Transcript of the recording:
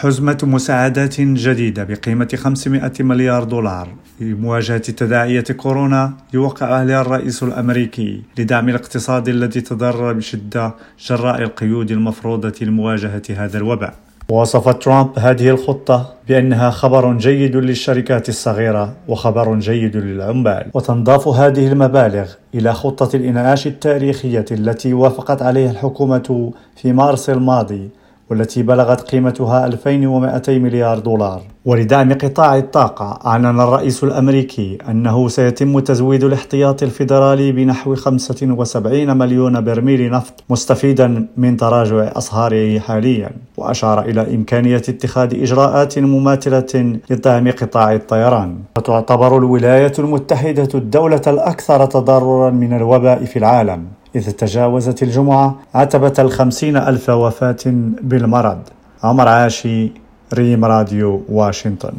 حزمة مساعدات جديدة بقيمة 500 مليار دولار لمواجهة تداعيات كورونا يوقع عليها الرئيس الأمريكي لدعم الاقتصاد الذي تضرر بشدة جراء القيود المفروضة لمواجهة هذا الوباء. وصف ترامب هذه الخطة بأنها خبر جيد للشركات الصغيرة وخبر جيد للعمال، وتنضاف هذه المبالغ إلى خطة الإنعاش التاريخية التي وافقت عليها الحكومة في مارس الماضي والتي بلغت قيمتها 2200 مليار دولار. ولدعم قطاع الطاقة أعلن الرئيس الأمريكي أنه سيتم تزويد الاحتياطي الفيدرالي بنحو 75 مليون برميل نفط مستفيدا من تراجع أسعاره حاليا، وأشار إلى إمكانية اتخاذ إجراءات مماثلة لدعم قطاع الطيران. وتعتبر الولايات المتحدة الدولة الأكثر تضررا من الوباء في العالم، إذ تجاوزت الجمعة عتبة 50,000 وفاة بالمرض. عمر عاشي، ريم راديو، واشنطن.